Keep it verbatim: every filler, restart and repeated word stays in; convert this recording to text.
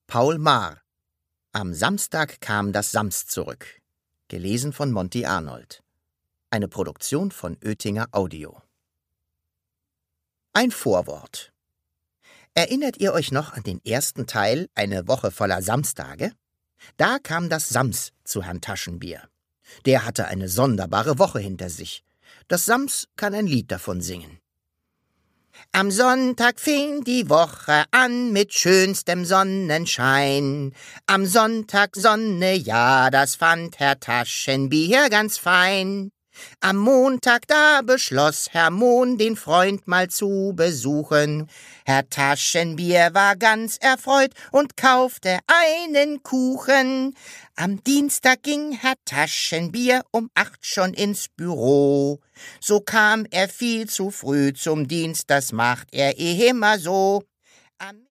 Paul Maar. Am Samstag kam das Sams zurück. Gelesen von Monty Arnold. Eine Produktion von Oetinger Audio. Ein Vorwort. Erinnert ihr euch noch an den ersten Teil »Eine Woche voller Samstage«? Da kam das Sams zu Herrn Taschenbier. Der hatte eine sonderbare Woche hinter sich. Das Sams kann ein Lied davon singen. Am Sonntag fing die Woche an mit schönstem Sonnenschein. Am Sonntag Sonne, ja, das fand Herr Taschenbier ganz fein. Am Montag da beschloss Herr Mohn, den Freund mal zu besuchen. Herr Taschenbier war ganz erfreut und kaufte einen Kuchen. Am Dienstag ging Herr Taschenbier um acht schon ins Büro. So kam er viel zu früh zum Dienst, das macht er immer so. Am